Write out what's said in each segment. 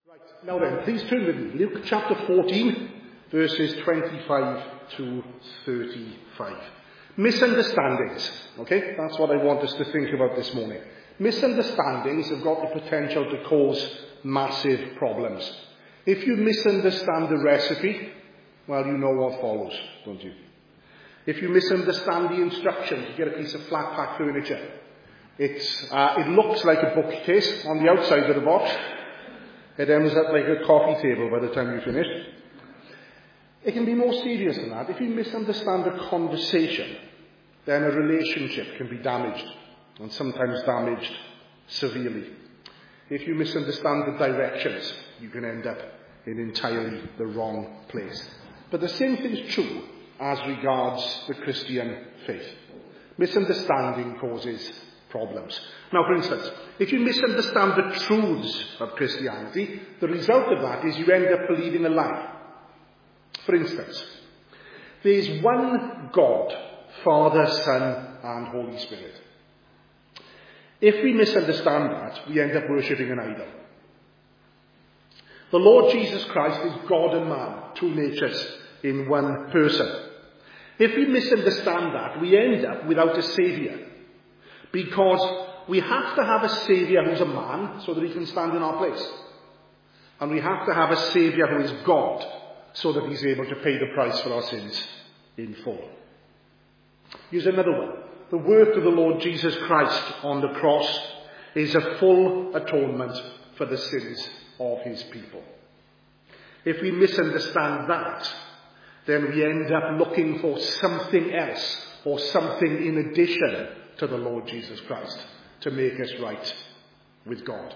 Right, now then, please turn with me. Luke chapter 14, verses 25 to 35. Misunderstandings, okay? That's what I want us to think about this morning. Misunderstandings have got the potential to cause massive problems. If you misunderstand the recipe, well, you know what follows, don't you? If you misunderstand the instructions, you get a piece of flat pack furniture. It looks like a bookcase on the outside of the box. It ends up like a coffee table by the time you finish. It can be more serious than that. If you misunderstand a conversation, then a relationship can be damaged, and sometimes damaged severely. If you misunderstand the directions, you can end up in entirely the wrong place. But the same thing is true as regards the Christian faith. Misunderstanding causes problems. Now, for instance, if you misunderstand the truths of Christianity, the result of that is you end up believing a lie. For instance, there's one God, Father, Son, and Holy Spirit. If we misunderstand that, we end up worshipping an idol. The Lord Jesus Christ is God and man, two natures in one person. If we misunderstand that, we end up without a saviour. Because we have to have a saviour who's a man so that he can stand in our place. And we have to have a saviour who is God so that he's able to pay the price for our sins in full. Here's another one. The work of the Lord Jesus Christ on the cross is a full atonement for the sins of his people. If we misunderstand that, then we end up looking for something else or something in addition to the Lord Jesus Christ to make us right with God.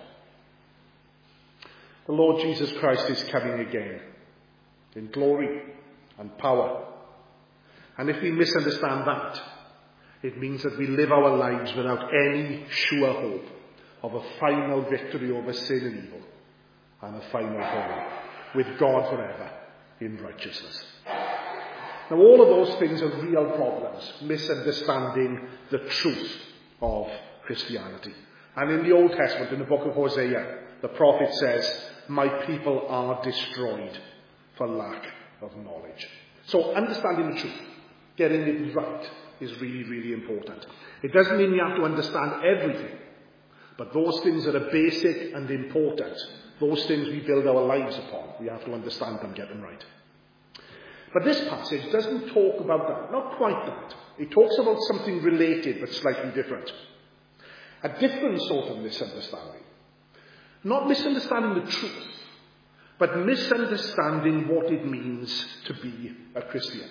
The Lord Jesus Christ is coming again in glory and power. And if we misunderstand that, it means that we live our lives without any sure hope of a final victory over sin and evil and a final home with God forever in righteousness. Now, all of those things are real problems, misunderstanding the truth of Christianity. And in the Old Testament, in the book of Hosea, the prophet says, "My people are destroyed for lack of knowledge." So understanding the truth, getting it right, is really, really important. It doesn't mean you have to understand everything, but those things that are basic and important, those things we build our lives upon, we have to understand them, get them right. But this passage doesn't talk about that, not quite that. It talks about something related but slightly different. A different sort of misunderstanding. Not misunderstanding the truth, but misunderstanding what it means to be a Christian.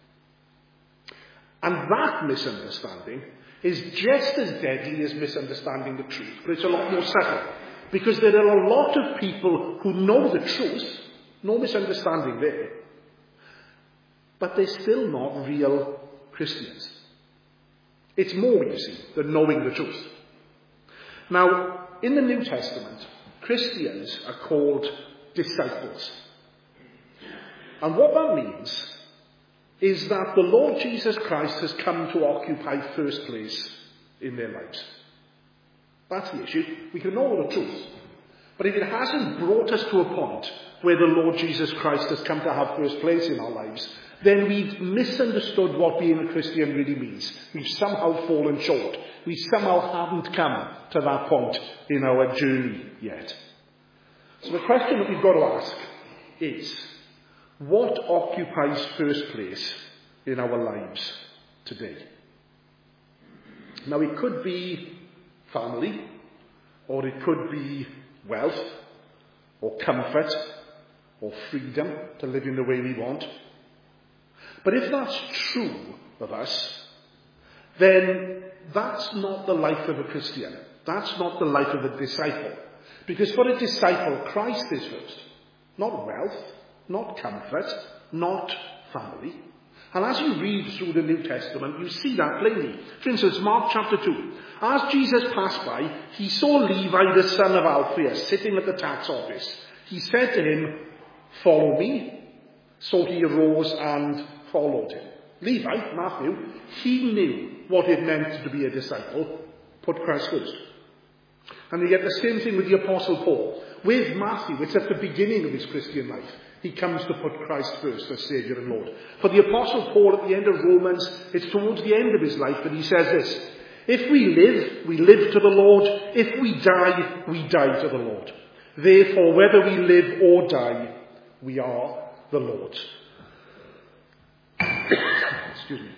And that misunderstanding is just as deadly as misunderstanding the truth, but it's a lot more subtle. Because there are a lot of people who know the truth, no misunderstanding there, but they're still not real Christians. It's more, you see, than knowing the truth. Now, in the New Testament, Christians are called disciples. And what that means is that the Lord Jesus Christ has come to occupy first place in their lives. That's the issue. We can know the truth. But if it hasn't brought us to a point where the Lord Jesus Christ has come to have first place in our lives, then we've misunderstood what being a Christian really means. We've somehow fallen short. We somehow haven't come to that point in our journey yet. So the question that we've got to ask is, what occupies first place in our lives today? Now, it could be family, or it could be wealth, or comfort, or freedom to live in the way we want. But if that's true of us, then that's not the life of a Christian. That's not the life of a disciple. Because for a disciple, Christ is first. Not wealth, not comfort, not family. And as you read through the New Testament, you see that plainly. For instance, Mark chapter 2. As Jesus passed by, he saw Levi, the son of Alphaeus, sitting at the tax office. He said to him, "Follow me." So he arose and followed him. Levi, Matthew, he knew what it meant to be a disciple. Put Christ first. And you get the same thing with the Apostle Paul. With Matthew, it's at the beginning of his Christian life. He comes to put Christ first as Saviour and Lord. For the Apostle Paul at the end of Romans, it's towards the end of his life that he says this: if we live to the Lord. If we die to the Lord. Therefore, whether we live or die, we are the Lord's. Excuse me.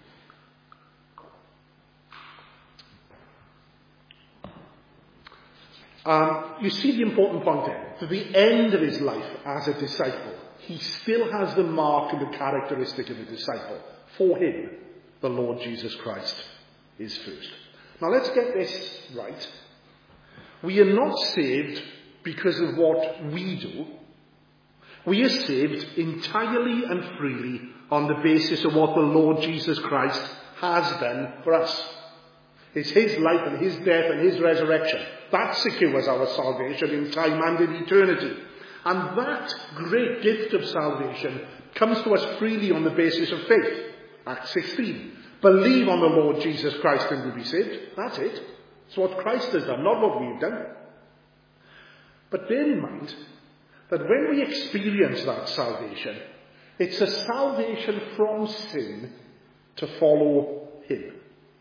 You see the important point there. To the end of his life as a disciple, he still has the mark and the characteristic of a disciple. For him, the Lord Jesus Christ is first. Now let's get this right. We are not saved because of what we do. We are saved entirely and freely on the basis of what the Lord Jesus Christ has done for us. It's his life and his death and his resurrection that secures our salvation in time and in eternity. And that great gift of salvation comes to us freely on the basis of faith. Acts 16. Believe on the Lord Jesus Christ and you'll be saved. That's it. It's what Christ has done, not what we've done. But bear in mind that when we experience that salvation, it's a salvation from sin to follow him.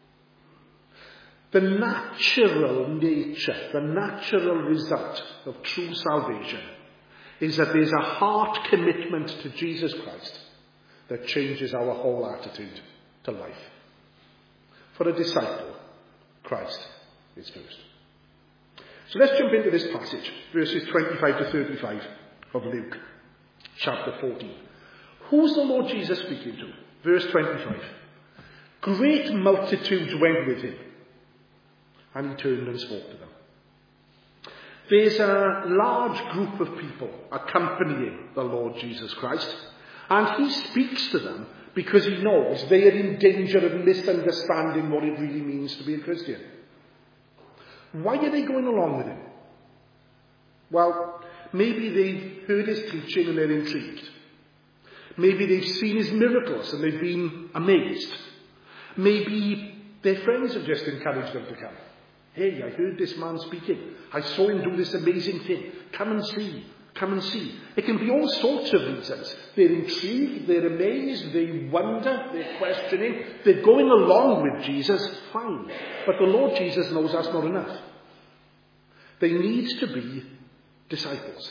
The natural nature, the natural result of true salvation is that there's a heart commitment to Jesus Christ that changes our whole attitude to life. For a disciple, Christ is first. So let's jump into this passage, verses 25 to 35 of Luke, chapter 14. Who's the Lord Jesus speaking to? Verse 25. Great multitudes went with him, and he turned and spoke to them. There's a large group of people accompanying the Lord Jesus Christ, and he speaks to them because he knows they are in danger of misunderstanding what it really means to be a Christian. Why are they going along with him? Well, maybe they've heard his teaching and they're intrigued. Maybe they've seen his miracles and they've been amazed. Maybe their friends have just encouraged them to come. Hey, I heard this man speaking. I saw him do this amazing thing. Come and see. Come and see. It can be all sorts of reasons. They're intrigued, they're amazed, they wonder, they're questioning. They're going along with Jesus, fine. But the Lord Jesus knows that's not enough. They need to be disciples.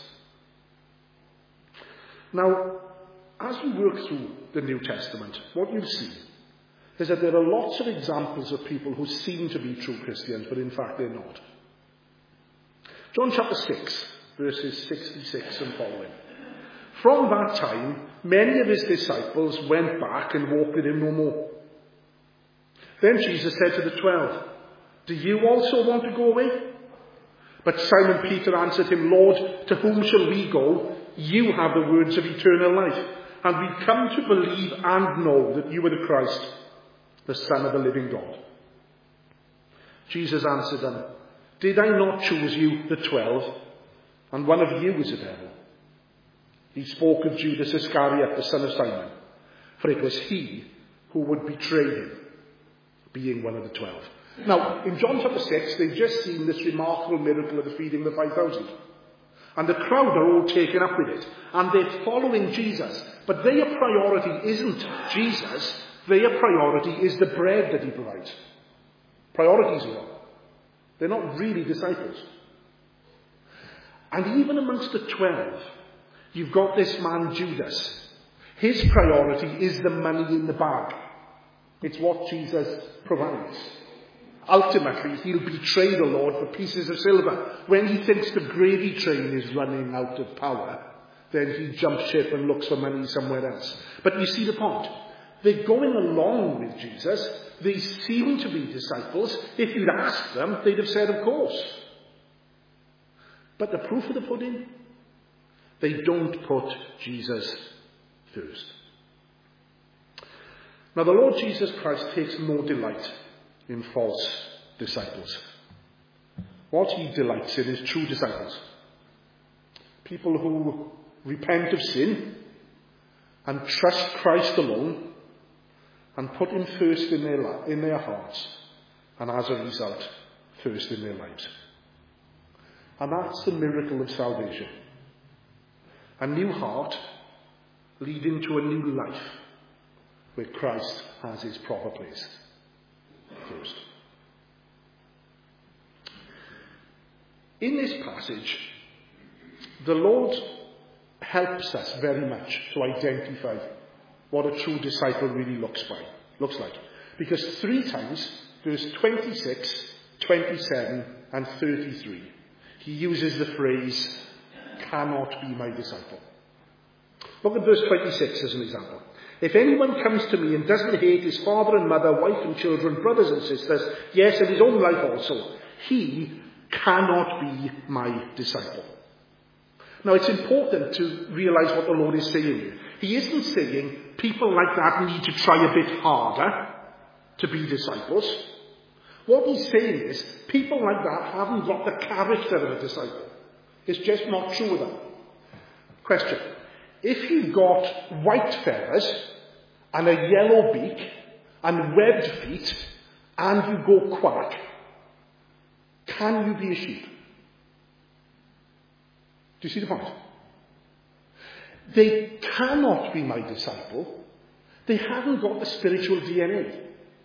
Now, as you work through the New Testament, what you'll see is that there are lots of examples of people who seem to be true Christians, but in fact they're not. John chapter 6, verses 66 and following. From that time, many of his disciples went back and walked with him no more. Then Jesus said to the 12, do you also want to go away? But Simon Peter answered him, Lord, to whom shall we go? You have the words of eternal life, and we come to believe and know that you are the Christ, the Son of the living God. Jesus answered them, did I not choose you, the 12, and one of you is a devil? He spoke of Judas Iscariot, the son of Simon, for it was he who would betray him, being one of the 12. Now, in John chapter 6, they've just seen this remarkable miracle of the feeding of the 5,000. And the crowd are all taken up with it. And they're following Jesus. But their priority isn't Jesus. Their priority is the bread that he provides. Priorities are wrong. They're not really disciples. And even amongst the 12, you've got this man Judas. His priority is the money in the bag. It's what Jesus provides. Ultimately, he'll betray the Lord for pieces of silver. When he thinks the gravy train is running out of power, then he jumps ship and looks for money somewhere else. But you see the point. They're going along with Jesus. They seem to be disciples. If you'd asked them, they'd have said, of course. But the proof of the pudding? They don't put Jesus first. Now, the Lord Jesus Christ takes no delight in false disciples. What he delights in is true disciples. People who repent of sin and trust Christ alone and put him first in their hearts, and as a result, first in their lives. And that's the miracle of salvation. A new heart leading to a new life where Christ has his proper place first. In this passage, the Lord helps us very much to identify what a true disciple really looks like. Because 3 times, verse 26, 27 and 33, he uses the phrase, cannot be my disciple. Look at verse 26 as an example. If anyone comes to me and doesn't hate his father and mother, wife and children, brothers and sisters, yes, and his own life also, he cannot be my disciple. Now, it's important to realize what the Lord is saying here. He isn't saying people like that need to try a bit harder to be disciples. What he's saying is people like that haven't got the character of a disciple. It's just not true of them. Question. If you've got white feathers and a yellow beak and webbed feet and you go quack, can you be a sheep? Do you see the point? They cannot be my disciple. They haven't got the spiritual DNA.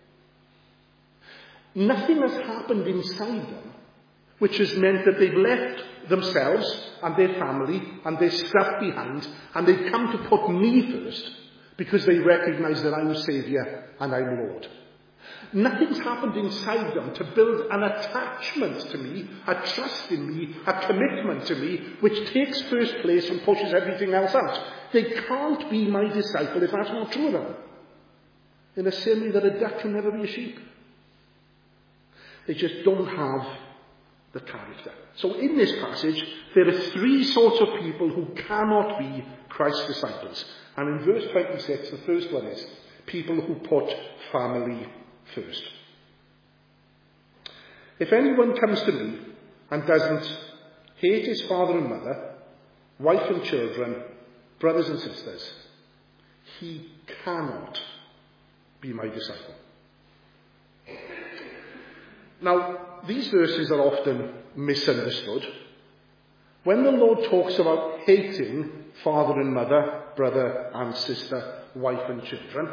Nothing has happened inside them which has meant that they've left themselves and their family and their stuff behind, and they've come to put me first because they recognise that I'm Saviour and I'm Lord. Nothing's happened inside them to build an attachment to me, a trust in me, a commitment to me, which takes first place and pushes everything else out. They can't be my disciple if that's not true of them. In the same way that a duck can never be a sheep. They just don't have the character. So in this passage, there are 3 sorts of people who cannot be Christ's disciples. And in verse 26, the first one is people who put family first. If anyone comes to me and doesn't hate his father and mother, wife and children, brothers and sisters, he cannot be my disciple. Now, these verses are often misunderstood. When the Lord talks about hating father and mother, brother and sister, wife and children,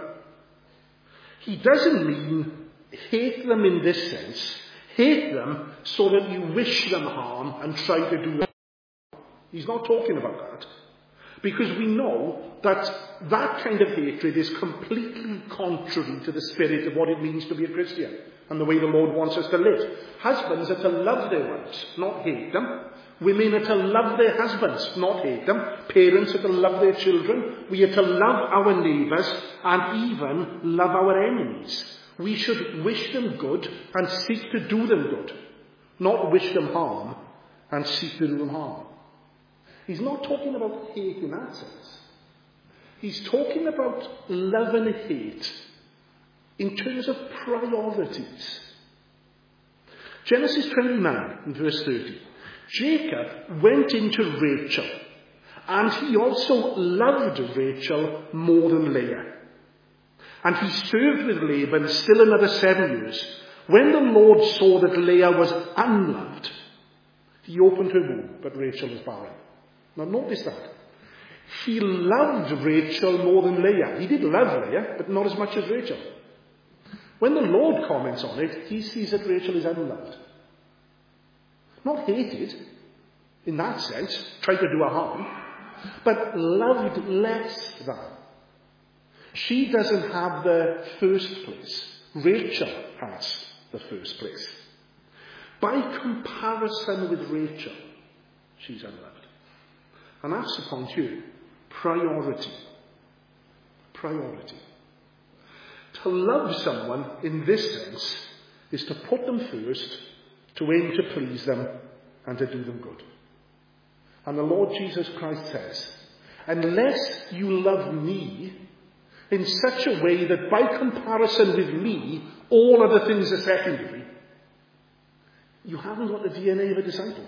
he doesn't mean hate them in this sense. Hate them so that you wish them harm and try to do them harm. He's not talking about that. Because we know that that kind of hatred is completely contrary to the spirit of what it means to be a Christian and the way the Lord wants us to live. Husbands are to love their wives, not hate them. Women are to love their husbands, not hate them. Parents are to love their children. We are to love our neighbours and even love our enemies. We should wish them good and seek to do them good, not wish them harm and seek to do them harm. He's not talking about hate in that sense. He's talking about love and hate in terms of priorities. Genesis 29 and verse 30. Jacob went into Rachel, and he also loved Rachel more than Leah. And he served with Laban still another 7 years. When the Lord saw that Leah was unloved, he opened her womb, but Rachel was barren. Now notice that. He loved Rachel more than Leah. He did love Leah, but not as much as Rachel. When the Lord comments on it, he sees that Rachel is unloved. Not hated, in that sense, tried to do her harm, but loved less than. She doesn't have the first place. Rachel has the first place. By comparison with Rachel, she's unloved. And that's the point here. Priority. Priority. To love someone in this sense is to put them first, to aim to please them, and to do them good. And the Lord Jesus Christ says, unless you love me in such a way that by comparison with me, all other things are secondary, you haven't got the DNA of a disciple.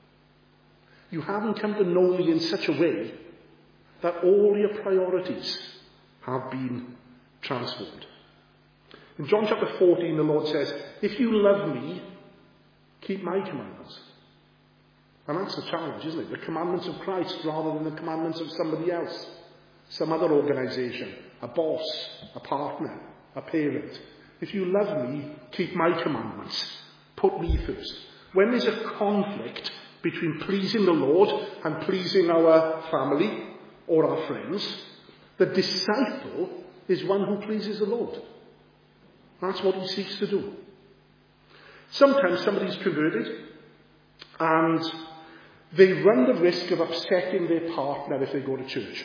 You haven't come to know me in such a way that all your priorities have been transformed. In John chapter 14, the Lord says, if you love me, keep my commandments. And that's the challenge, isn't it? The commandments of Christ rather than the commandments of somebody else. Some other organisation, a boss, a partner, a parent. If you love me, keep my commandments. Put me first. When there's a conflict between pleasing the Lord and pleasing our family or our friends, the disciple is one who pleases the Lord. That's what he seeks to do. Sometimes somebody's converted and they run the risk of upsetting their partner if they go to church.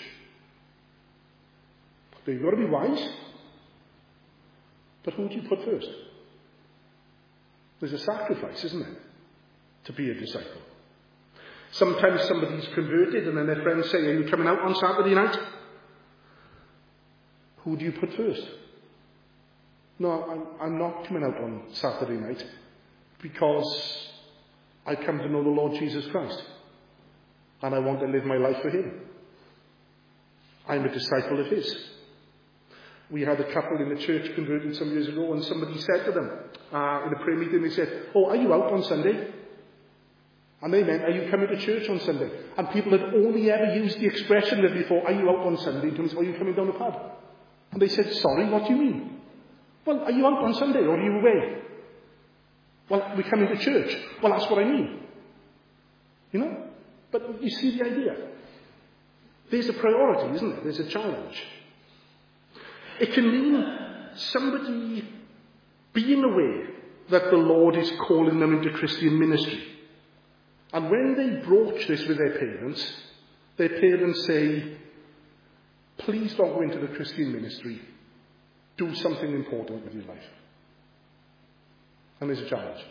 But you've got to be wise. But who do you put first? There's a sacrifice, isn't there, to be a disciple. Sometimes somebody's converted and then their friends say, are you coming out on Saturday night? Who do you put first? No, I'm not coming out on Saturday night because I come to know the Lord Jesus Christ and I want to live my life for him. I'm a disciple of his. We had a couple in the church converted some years ago, and somebody said to them in a prayer meeting, they said, oh, are you out on Sunday? And they meant, are you coming to church on Sunday? And people had only ever used the expression there before, are you out on Sunday? In terms of, are you coming down the pub? And they said, sorry, what do you mean? Well, are you out on Sunday or are you away? Well, we're coming to church. Well, that's what I mean. You know? But you see the idea. There's a priority, isn't there? There's a challenge. It can mean somebody being aware that the Lord is calling them into Christian ministry. And when they broach this with their parents say, please don't go into the Christian ministry. Do something important with your life. And there's a challenge.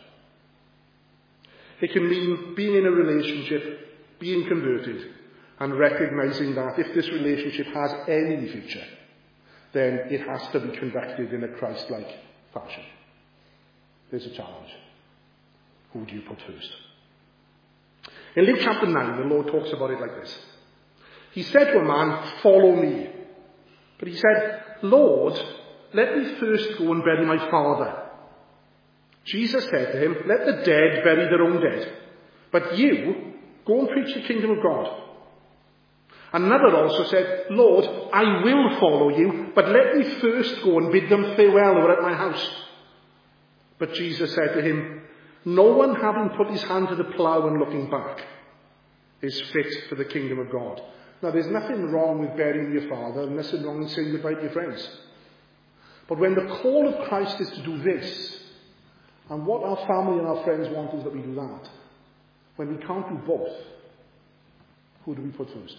It can mean being in a relationship, being converted, and recognizing that if this relationship has any future, then it has to be conducted in a Christ-like fashion. There's a challenge. Who do you put first? In Luke chapter 9, the Lord talks about it like this. He said to a man, follow me. But he said, Lord, let me first go and bury my father. Jesus said to him, let the dead bury their own dead. But you, go and preach the kingdom of God. Another also said, Lord, I will follow you, but let me first go and bid them farewell who are at my house. But Jesus said to him, no one having put his hand to the plough and looking back is fit for the kingdom of God. Now, there's nothing wrong with burying your father, and nothing wrong with saying goodbye to your friends. But when the call of Christ is to do this, and what our family and our friends want is that we do that, when we can't do both, who do we put first?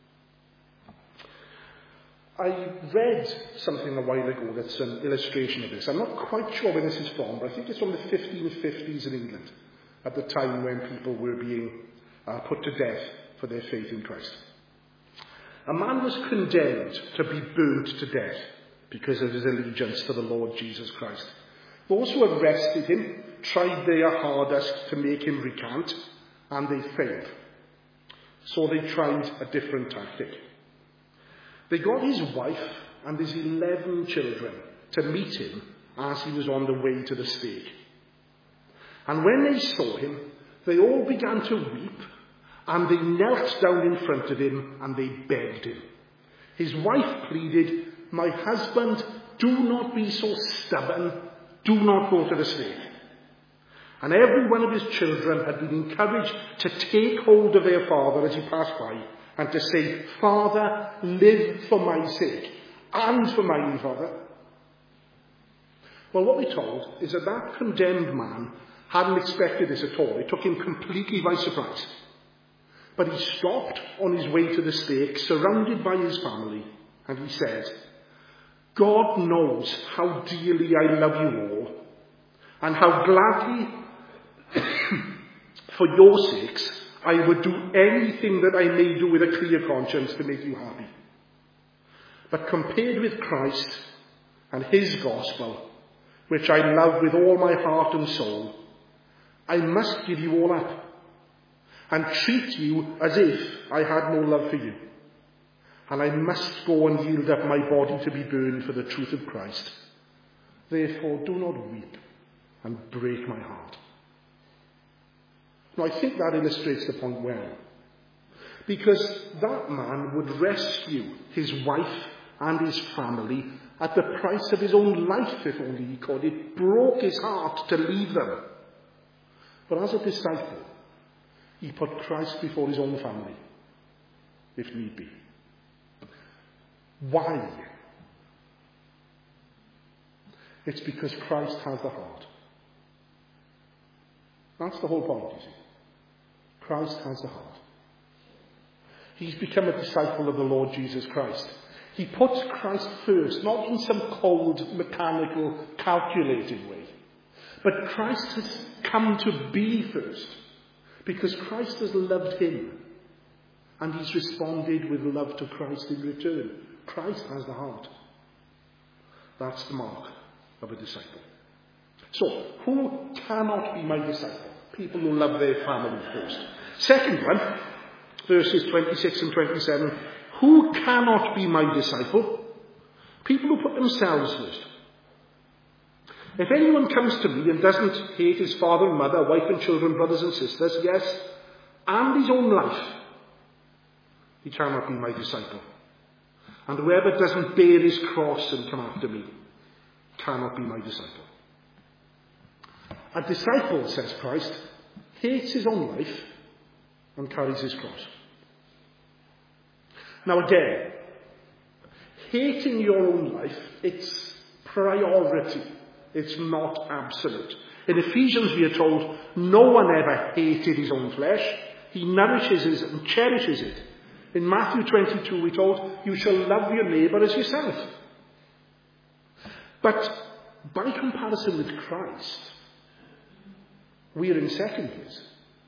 I read something a while ago that's an illustration of this. I'm not quite sure where this is from, but I think it's from the 1550s in England, at the time when people were being put to death for their faith in Christ. A man was condemned to be burnt to death because of his allegiance to the Lord Jesus Christ. Those who arrested him tried their hardest to make him recant, and they failed. So they tried a different tactic. They got his wife and his 11 children to meet him as he was on the way to the stake. And when they saw him, they all began to weep, and they knelt down in front of him and they begged him. His wife pleaded, my husband, do not be so stubborn, do not go to the stake. And every one of his children had been encouraged to take hold of their father as he passed by, and to say, Father, live for my sake, and for mine, Father. Well, what we're told is that condemned man hadn't expected this at all. It took him completely by surprise. But he stopped on his way to the stake, surrounded by his family, and he said, God knows how dearly I love you all, and how gladly, for your sakes, I would do anything that I may do with a clear conscience to make you happy. But compared with Christ and his gospel, which I love with all my heart and soul, I must give you all up and treat you as if I had no love for you. And I must go and yield up my body to be burned for the truth of Christ. Therefore, do not weep and break my heart. Now, I think that illustrates the point well. Because that man would rescue his wife and his family at the price of his own life, if only he could. It broke his heart to leave them. But as a disciple, he put Christ before his own family, if need be. Why? It's because Christ has the heart. That's the whole point, you see. Christ has the heart. He's become a disciple of the Lord Jesus Christ. He puts Christ first, not in some cold, mechanical, calculated way. But Christ has come to be first, because Christ has loved him. And he's responded with love to Christ in return. Christ has the heart. That's the mark of a disciple. So, who cannot be my disciple? People who love their family first. Second one, verses 26 and 27. Who cannot be my disciple? People who put themselves first. If anyone comes to me and doesn't hate his father and mother, wife and children, brothers and sisters, yes, and his own life, he cannot be my disciple. And whoever doesn't bear his cross and come after me cannot be my disciple. A disciple, says Christ, hates his own life and carries his cross. Now again, hating your own life, it's priority. It's not absolute. In Ephesians we are told, no one ever hated his own flesh. He nourishes it and cherishes it. In Matthew 22 we're told, you shall love your neighbour as yourself. But by comparison with Christ, we are in second place.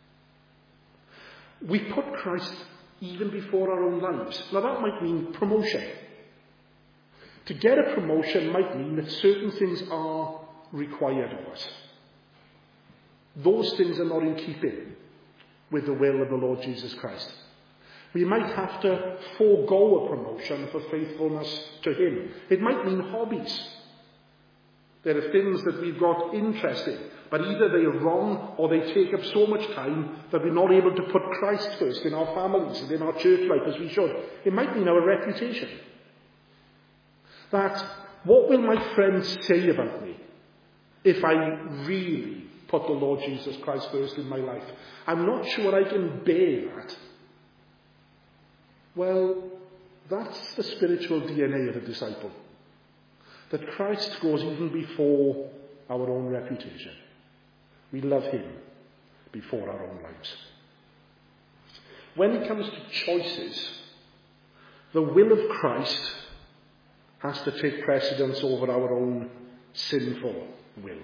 We put Christ even before our own lives. Now that might mean promotion. To get a promotion might mean that certain things are required of us. Those things are not in keeping with the will of the Lord Jesus Christ. We might have to forego a promotion for faithfulness to him. It might mean hobbies. There are things that we've got interest in, but either they are wrong or they take up so much time that we're not able to put Christ first in our families and in our church life as we should. It might mean our reputation. That, what will my friends say about me if I really put the Lord Jesus Christ first in my life? I'm not sure I can bear that. Well, that's the spiritual DNA of a disciple. That Christ goes even before our own reputation. We love him before our own lives. When it comes to choices, the will of Christ has to take precedence over our own sinful will.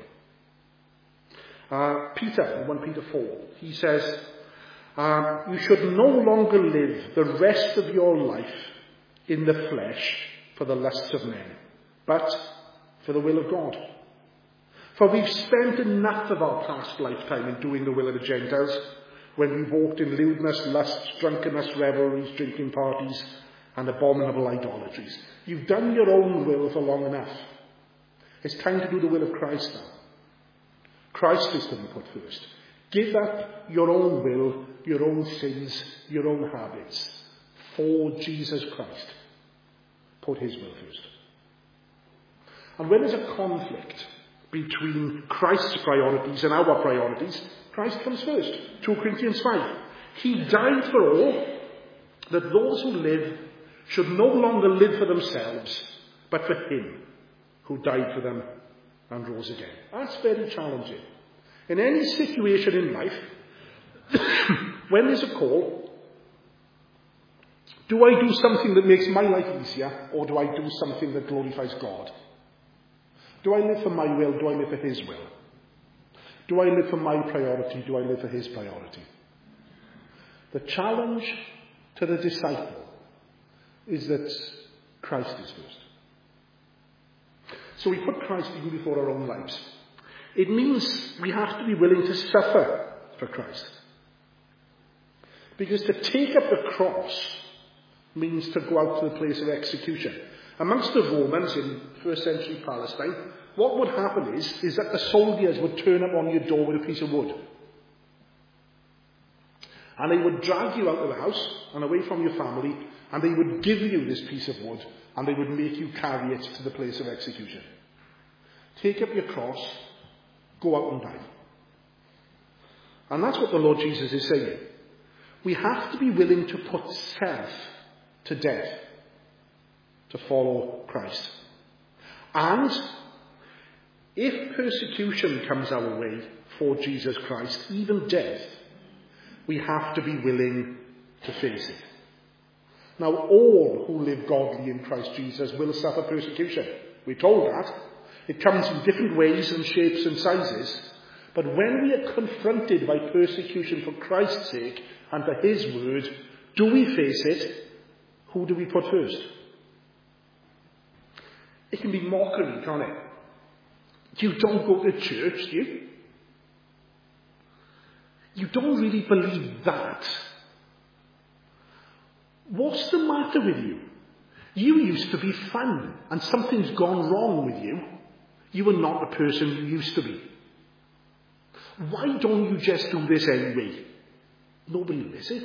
Peter, in 1 Peter 4, he says, you should no longer live the rest of your life in the flesh for the lusts of men, but for the will of God. For we've spent enough of our past lifetime in doing the will of the Gentiles, when we walked in lewdness, lusts, drunkenness, revelries, drinking parties, and abominable idolatries. You've done your own will for long enough. It's time to do the will of Christ now. Christ is to be put first. Give up your own will, your own sins, your own habits for Jesus Christ. Put his will first. And when there's a conflict between Christ's priorities and our priorities, Christ comes first. 2 Corinthians 5. He died for all, that those who live should no longer live for themselves, but for him who died for them and rose again. That's very challenging. In any situation in life, when there's a call, do I do something that makes my life easier, or do I do something that glorifies God? Do I live for my will? Do I live for his will? Do I live for my priority? Do I live for his priority? The challenge to the disciple is that Christ is first. So we put Christ even before our own lives. It means we have to be willing to suffer for Christ. Because to take up the cross means to go out to the place of execution. Amongst the Romans in first century Palestine, what would happen is that the soldiers would turn up on your door with a piece of wood. And they would drag you out of the house and away from your family, and they would give you this piece of wood, and they would make you carry it to the place of execution. Take up your cross, go out and die. And that's what the Lord Jesus is saying. We have to be willing to put self to death to follow Christ. And if persecution comes our way for Jesus Christ, even death, we have to be willing to face it. Now, all who live godly in Christ Jesus will suffer persecution. We're told that. It comes in different ways and shapes and sizes. But when we are confronted by persecution for Christ's sake and for his word, do we face it? Who do we put first? It can be mockery, can't it? You don't go to church, do you? You don't really believe that. What's the matter with you? You used to be fun, and something's gone wrong with you. You are not the person you used to be. Why don't you just do this anyway? Nobody will listen.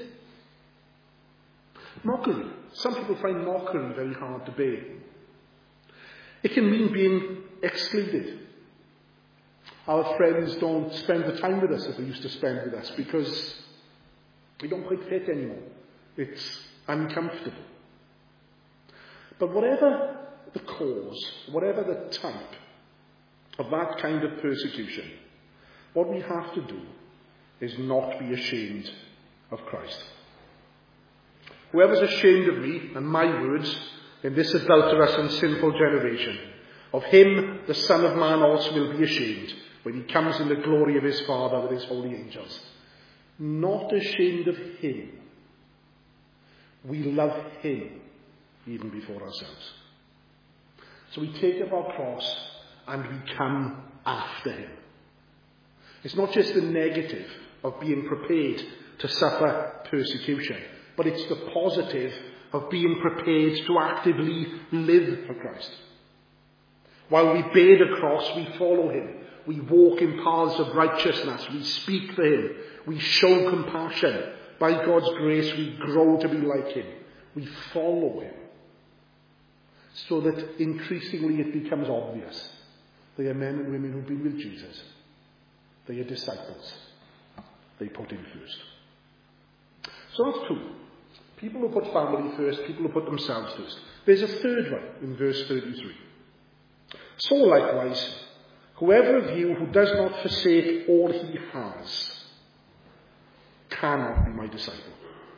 Mockery. Some people find mockery very hard to bear. It can mean being excluded. Our friends don't spend the time with us that they used to spend with us because we don't quite fit anymore. It's uncomfortable. But whatever the cause, whatever the type of that kind of persecution, what we have to do is not be ashamed of Christ. Whoever's ashamed of me and my words in this adulterous and sinful generation, of him the Son of Man also will be ashamed when he comes in the glory of his Father with his holy angels. Not ashamed of him. We love him even before ourselves. So we take up our cross and we come after him. It's not just the negative of being prepared to suffer persecution, but it's the positive of being prepared to actively live for Christ. While we bear the cross, we follow him. We walk in paths of righteousness. We speak for him. We show compassion. By God's grace, we grow to be like him. We follow him. So that increasingly it becomes obvious they are men and women who've been with Jesus. They are disciples. They put him first. So that's two. People who put family first, people who put themselves first. There's a third one in verse 33. So likewise, whoever of you who does not forsake all he has cannot be my disciple.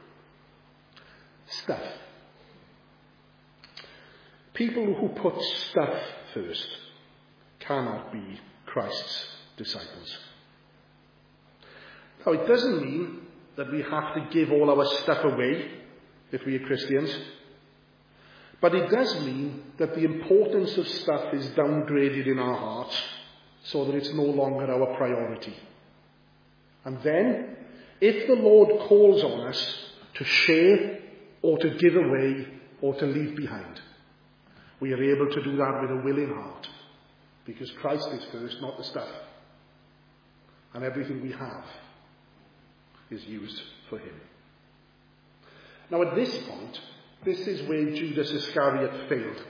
Stuff. People who put stuff first cannot be Christ's disciples. Now, it doesn't mean that we have to give all our stuff away if we are Christians. But it does mean that the importance of stuff is downgraded in our hearts so that it's no longer our priority. And then, if the Lord calls on us to share or to give away or to leave behind, we are able to do that with a willing heart. Because Christ is first, not the stuff. And everything we have is used for him. Now at this point, this is where Judas Iscariot failed.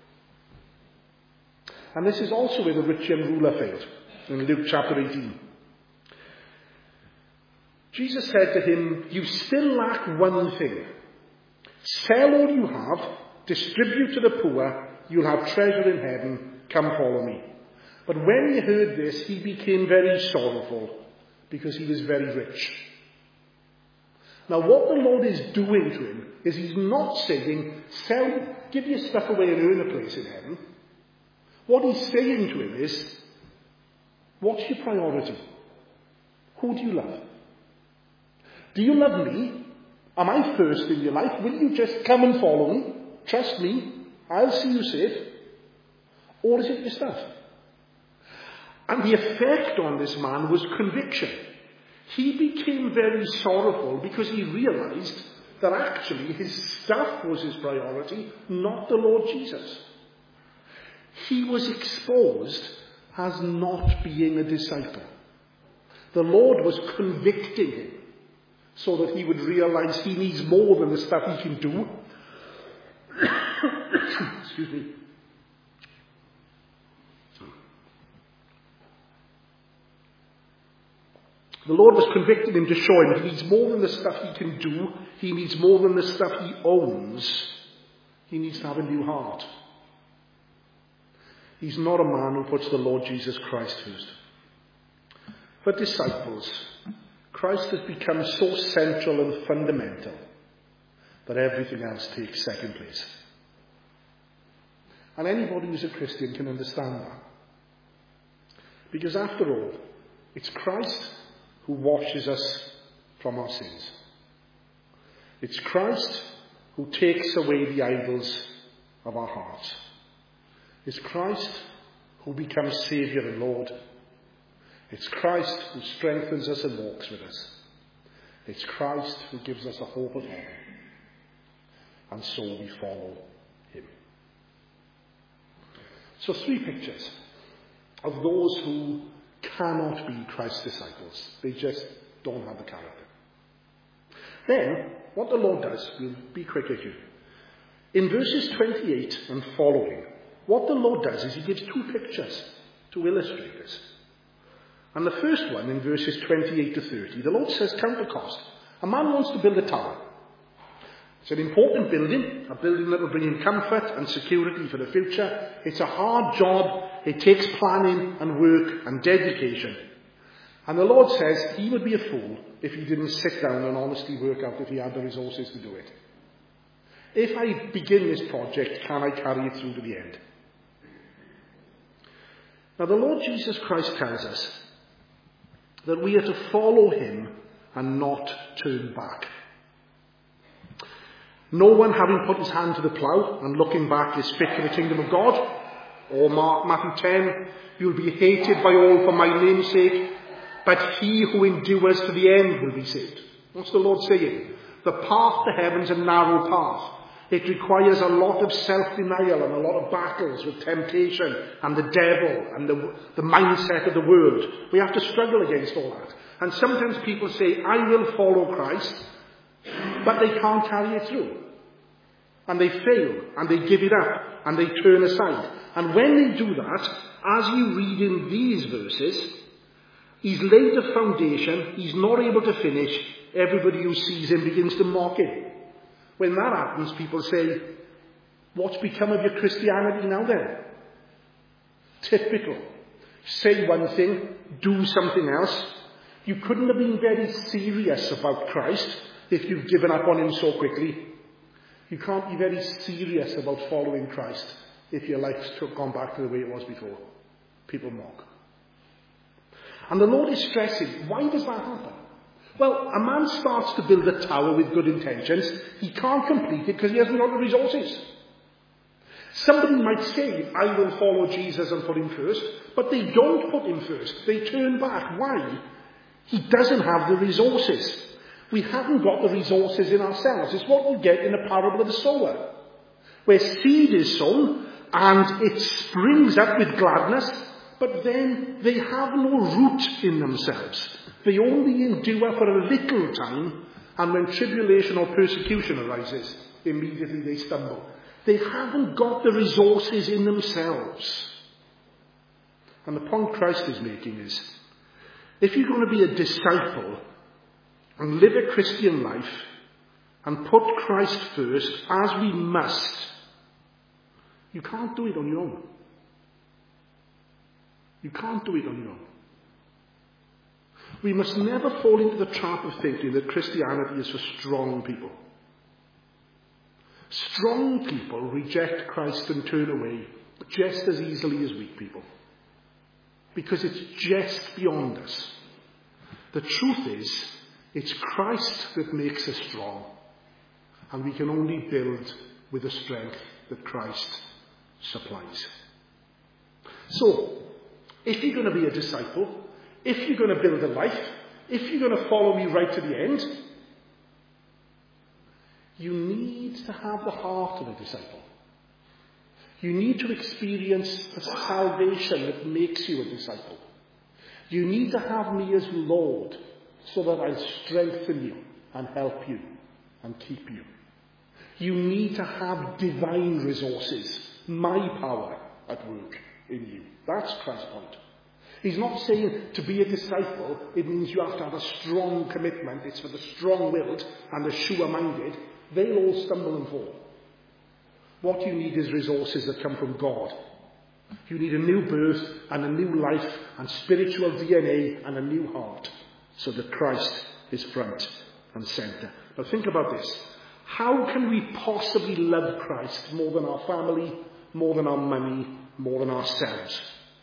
And this is also where the rich young ruler failed, in Luke chapter 18. Jesus said to him, "You still lack one thing. Sell all you have, distribute to the poor, you'll have treasure in heaven, come follow me." But when he heard this, he became very sorrowful, because he was very rich. Now what the Lord is doing to him is he's not saying, give your stuff away and earn a place in heaven. What he's saying to him is, what's your priority? Who do you love? Do you love me? Am I first in your life? Will you just come and follow me? Trust me. I'll see you safe. Or is it your stuff? And the effect on this man was conviction. He became very sorrowful because he realized that actually his stuff was his priority, not the Lord Jesus. He was exposed as not being a disciple. The Lord was convicting him so that he would realize he needs more than the stuff he can do. Excuse me. The Lord was convicting him to show him he needs more than the stuff he can do. He needs more than the stuff he owns. He needs to have a new heart. He's not a man who puts the Lord Jesus Christ first. For disciples, Christ has become so central and fundamental that everything else takes second place. And anybody who's a Christian can understand that. Because after all, it's Christ who washes us from our sins. It's Christ who takes away the idols of our hearts. It's Christ who becomes Saviour and Lord. It's Christ who strengthens us and walks with us. It's Christ who gives us a hope of heaven. And so we follow him. So 3 pictures of those who cannot be Christ's disciples. They just don't have the character. Then, what the Lord does, we'll be quick at you. In verses 28 and following, what the Lord does is he gives 2 pictures to illustrate this. And the first one, in verses 28 to 30, the Lord says, count the cost. A man wants to build a tower. It's an important building, a building that will bring him comfort and security for the future. It's a hard job. It takes planning and work and dedication. And the Lord says he would be a fool if he didn't sit down and honestly work out if he had the resources to do it. If I begin this project, can I carry it through to the end? Now the Lord Jesus Christ tells us that we are to follow him and not turn back. No one having put his hand to the plough and looking back is fit for the kingdom of God. Or Matthew 10, you'll be hated by all for my name's sake, but he who endures to the end will be saved. What's the Lord saying? The path to heaven's a narrow path. It requires a lot of self-denial and a lot of battles with temptation and the devil and the mindset of the world. We have to struggle against all that. And sometimes people say, I will follow Christ, but they can't carry it through. And they fail, and they give it up, and they turn aside. And when they do that, as you read in these verses, he's laid a foundation, he's not able to finish, everybody who sees him begins to mock him. When that happens, people say, what's become of your Christianity now then? Typical. Say one thing, do something else. You couldn't have been very serious about Christ if you've given up on him so quickly. You can't be very serious about following Christ if your life's gone back to the way it was before. People mock. And the Lord is stressing, why does that happen? Well, a man starts to build a tower with good intentions. He can't complete it because he hasn't got the resources. Somebody might say, I will follow Jesus and put him first, but they don't put him first. They turn back. Why? He doesn't have the resources. We haven't got the resources in ourselves. It's what you get in the parable of the sower, where seed is sown and it springs up with gladness, but then they have no root in themselves. They only endure for a little time, and when tribulation or persecution arises, immediately they stumble. They haven't got the resources in themselves. And the point Christ is making is, if you're going to be a disciple and live a Christian life and put Christ first, as we must, you can't do it on your own. You can't do it on your own. We must never fall into the trap of thinking that Christianity is for strong people. Strong people reject Christ and turn away just as easily as weak people, because it's just beyond us. The truth is, it's Christ that makes us strong, and we can only build with the strength that Christ supplies. So, if you're going to be a disciple, if you're going to build a life, if you're going to follow me right to the end, you need to have the heart of a disciple. You need to experience the salvation that makes you a disciple. You need to have me as Lord so that I strengthen you and help you and keep you. You need to have divine resources, my power at work in you. That's Christ's point. He's not saying to be a disciple, it means you have to have a strong commitment. It's for the strong-willed and the sure-minded. They'll all stumble and fall. What you need is resources that come from God. You need a new birth and a new life and spiritual DNA and a new heart so that Christ is front and centre. Now think about this. How can we possibly love Christ more than our family, more than our money, more than ourselves?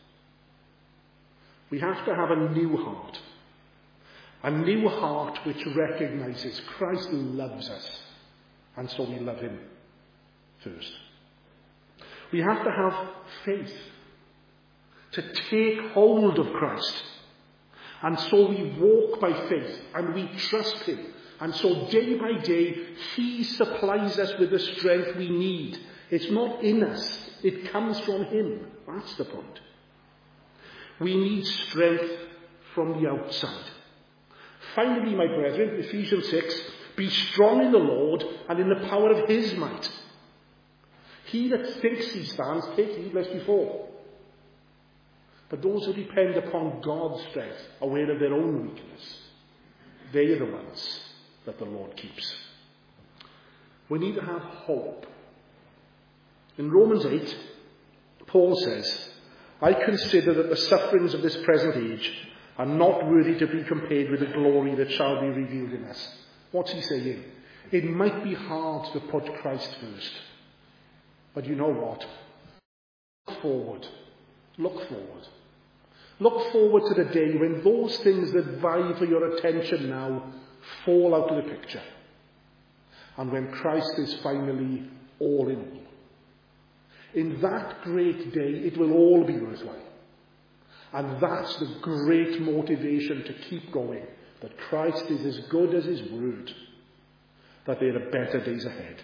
We have to have a new heart. A new heart which recognises Christ loves us, and so we love him first. We have to have faith to take hold of Christ. And so we walk by faith and we trust him. And so day by day, he supplies us with the strength we need. It's not in us. It comes from him. That's the point. We need strength from the outside. Finally, my brethren, Ephesians 6, be strong in the Lord and in the power of his might. He that thinks he stands, take heed lest you fall. But those who depend upon God's strength, aware of their own weakness, they are the ones that the Lord keeps. We need to have hope. In Romans 8, Paul says, I consider that the sufferings of this present age are not worthy to be compared with the glory that shall be revealed in us. What's he saying? It might be hard to put Christ first. But you know what? Look forward. Look forward. Look forward to the day when those things that vie for your attention now fall out of the picture. And when Christ is finally all in all. In that great day, it will all be worthwhile. And that's the great motivation to keep going. That Christ is as good as his word. That there are better days ahead.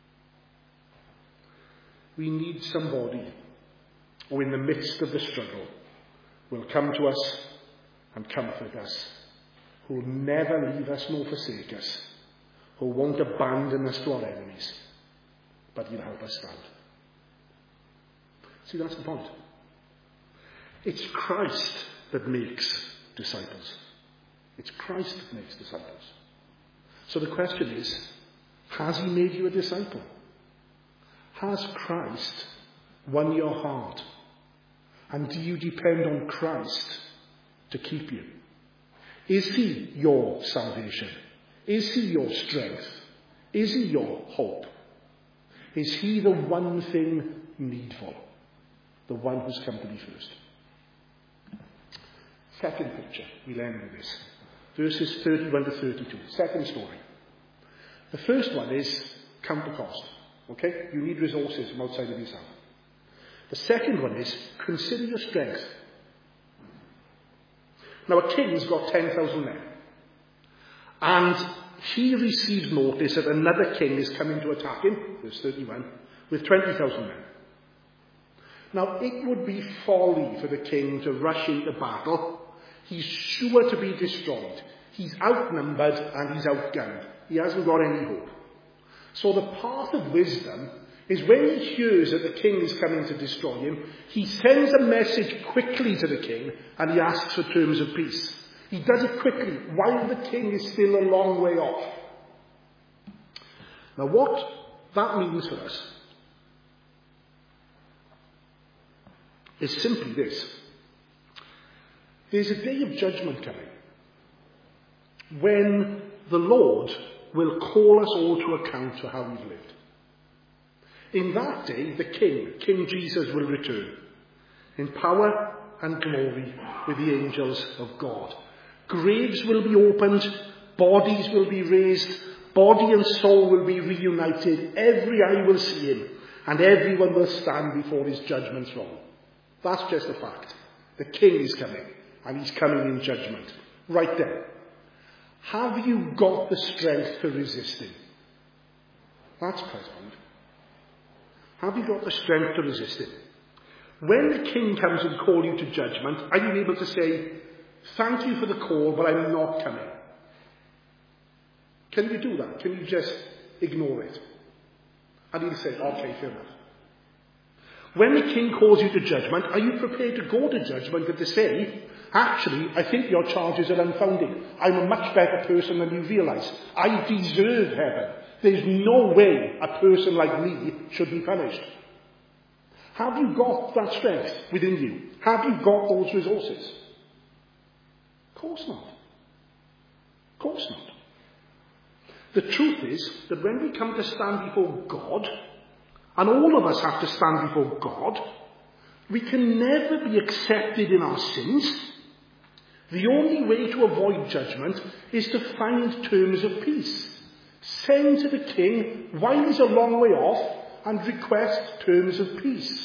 We need somebody who in the midst of the struggle will come to us and comfort us, who will never leave us nor forsake us, who won't abandon us to our enemies, but he'll help us stand. See, that's the point. It's Christ that makes disciples. It's Christ that makes disciples. So the question is, has he made you a disciple? Has Christ won your heart? And do you depend on Christ to keep you? Is he your salvation? Is he your strength? Is he your hope? Is he the one thing needful? The one who's come to be first? Second picture, we'll end with this. Verses 31 to 32. Second story. The first one is count the cost. Okay? You need resources from outside of yourself. The second one is consider your strength. Now a king's got 10,000 men. And he receives notice that another king is coming to attack him, verse 31, with 20,000 men. Now it would be folly for the king to rush into battle. He's sure to be destroyed. He's outnumbered and he's outgunned. He hasn't got any hope. So the path of wisdom is when he hears that the king is coming to destroy him, he sends a message quickly to the king and he asks for terms of peace. He does it quickly while the king is still a long way off. Now what that means for us is simply this. There's a day of judgment coming when the Lord will call us all to account for how we've lived. In that day, the King Jesus, will return in power and glory with the angels of God. Graves will be opened, bodies will be raised, body and soul will be reunited, every eye will see him, and everyone will stand before his judgment throne. That's just a fact. The King is coming, and he's coming in judgment. Right then. Have you got the strength to resist him? That's Christ's point. Have you got the strength to resist him? When the king comes and calls you to judgment, are you able to say, thank you for the call, but I'm not coming? Can you do that? Can you just ignore it? And he'll say, okay, fair enough. When the king calls you to judgment, are you prepared to go to judgment and to say, actually, I think your charges are unfounded. I'm a much better person than you realise. I deserve heaven. There's no way a person like me should be punished. Have you got that strength within you? Have you got those resources? Of course not. Of course not. The truth is that when we come to stand before God, and all of us have to stand before God, we can never be accepted in our sins. The only way to avoid judgment is to find terms of peace. Send to the king while he's a long way off and request terms of peace.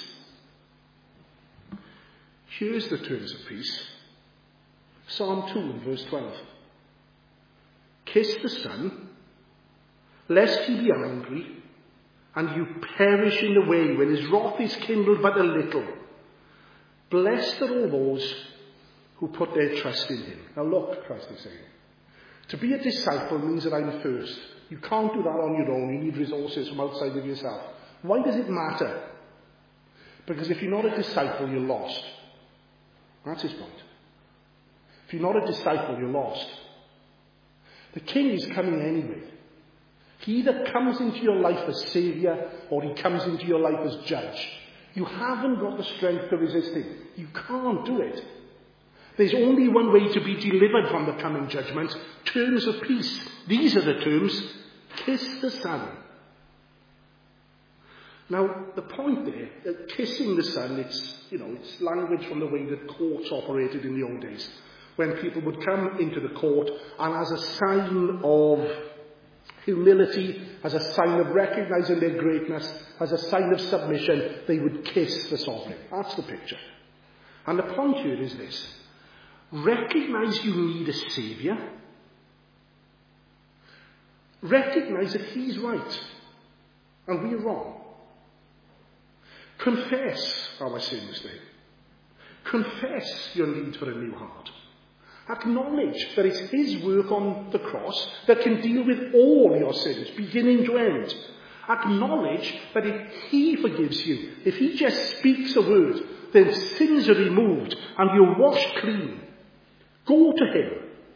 Here's the terms of peace. Psalm 2 and verse 12. Kiss the Son, lest he be angry, and you perish in the way when his wrath is kindled but a little. Blessed are all those who put their trust in him. Now look, Christ is saying, to be a disciple means that I'm first. You can't do that on your own. You need resources from outside of yourself. Why does it matter? Because if you're not a disciple, you're lost. That's his point. If you're not a disciple, you're lost. The king is coming anyway. He either comes into your life as saviour or he comes into your life as judge. You haven't got the strength to resist him. You can't do it. There's only one way to be delivered from the coming judgment. Terms of peace. These are the terms. Kiss the Son. Now, the point there, kissing the Son, it's language from the way that courts operated in the old days. When people would come into the court and as a sign of humility, as a sign of recognising their greatness, as a sign of submission, they would kiss the sovereign. That's the picture. And the point here is this. Recognise you need a saviour. Recognise that he's right and we're wrong. Confess our sins to him. Confess your need for a new heart. Acknowledge that it's his work on the cross that can deal with all your sins, beginning to end. Acknowledge that if he forgives you, if he just speaks a word, then sins are removed and you're washed clean. Go to him.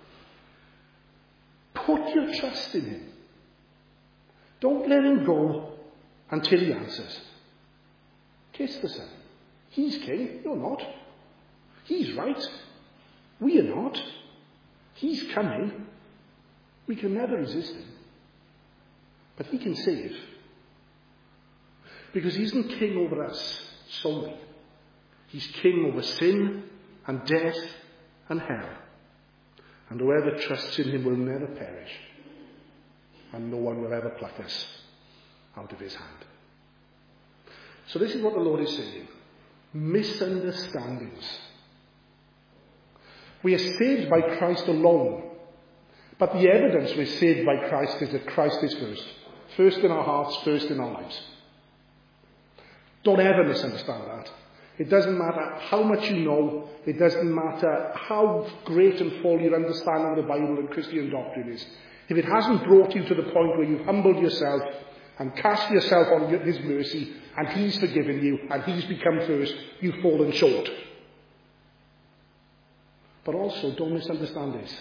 Put your trust in him. Don't let him go until he answers. Kiss the Son. He's king, you're not. He's right. We are not. He's coming. We can never resist him. But he can save. Because he isn't king over us solely. He's king over sin and death and hell. And whoever trusts in him will never perish. And no one will ever pluck us out of his hand. So this is what the Lord is saying. Misunderstandings. We are saved by Christ alone. But the evidence we're saved by Christ is that Christ is first. First in our hearts, first in our lives. Don't ever misunderstand that. It doesn't matter how much you know. It doesn't matter how great and full your understanding of the Bible and Christian doctrine is. If it hasn't brought you to the point where you've humbled yourself and cast yourself on his mercy and he's forgiven you and he's become first, you've fallen short. But also, don't misunderstand this.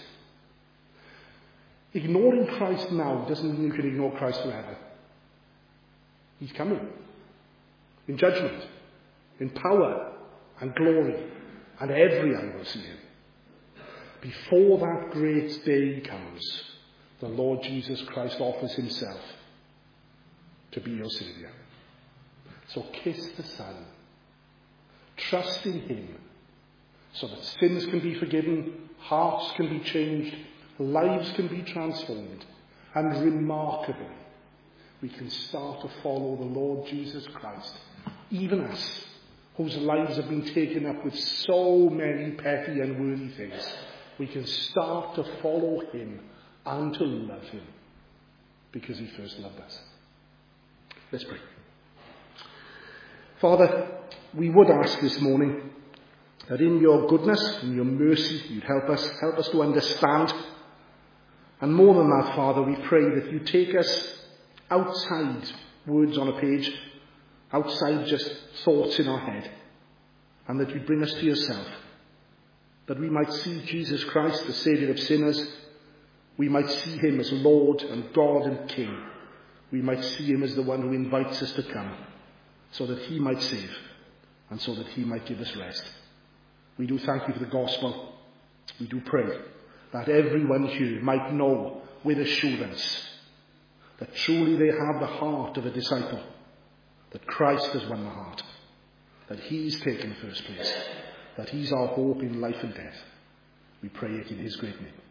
Ignoring Christ now doesn't mean you can ignore Christ forever. He's coming. In judgment, in power and glory, and every eye will see him. Before that great day comes, the Lord Jesus Christ offers himself to be your Saviour. So kiss the Son. Trust in him so that sins can be forgiven, hearts can be changed, lives can be transformed, and remarkably, we can start to follow the Lord Jesus Christ, even us, whose lives have been taken up with so many petty and worthy things. We can start to follow him and to love him because he first loved us. Let's pray. Father, we would ask this morning that in your goodness and your mercy you'd help us to understand And more than that, Father, we pray that you take us outside words on a page, outside just thoughts in our head, and that you bring us to yourself, that we might see Jesus Christ, the Saviour of sinners. We might see him as Lord and God and King. We might see him as the one who invites us to come, so that he might save, and so that he might give us rest. We do thank you for the gospel. We do pray that everyone here might know with assurance that truly they have the heart of a disciple, that Christ has won the heart, that he's taken first place, that he's our hope in life and death. We pray it in his great name.